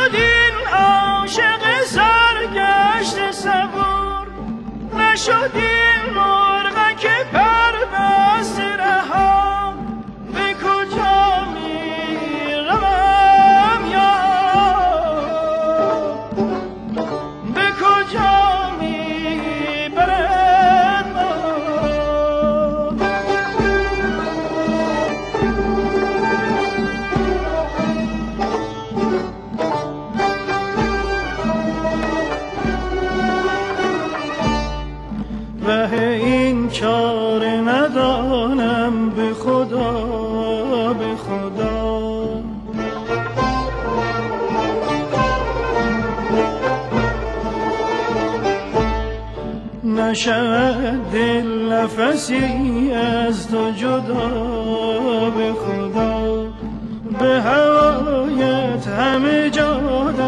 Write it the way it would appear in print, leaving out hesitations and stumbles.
این عاشق سرگشت صبور، نشد این مرغ که پر بسته رها. به کجا می روم یار، به کجا می برد ره این چاره ندانم به خدا، به خدا. نشود دل نفسی از تو جدا، به خدا. به هوایت همه جا